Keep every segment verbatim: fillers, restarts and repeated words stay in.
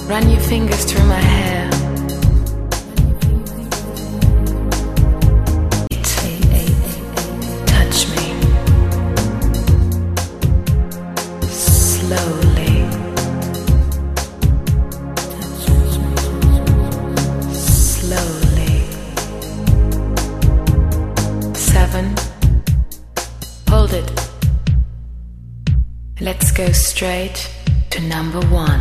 Run your fingers through my hair. Touch me. Slowly. Slowly. Seven. Hold it. Let's go straight to number one.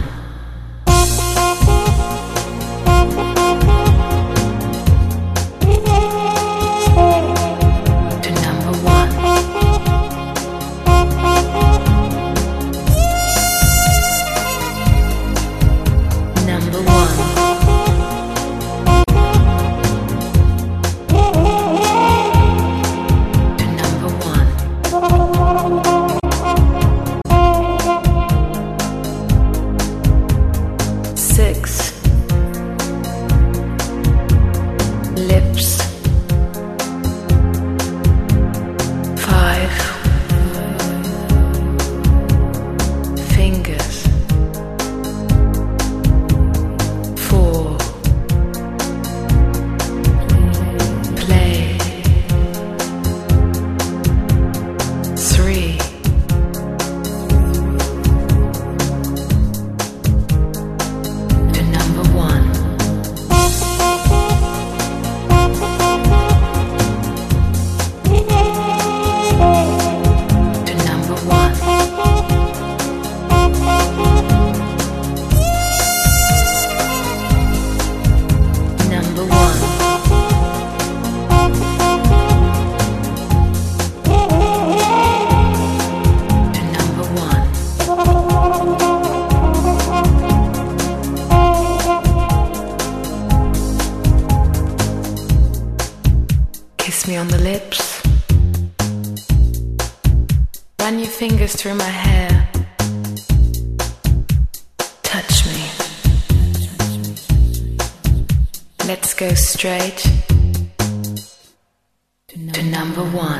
Kiss me on the lips. Run your fingers through my hair. Touch me. Let's go straight to number one.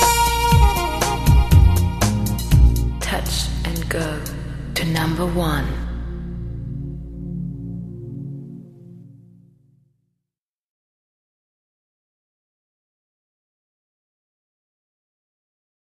Go to number one.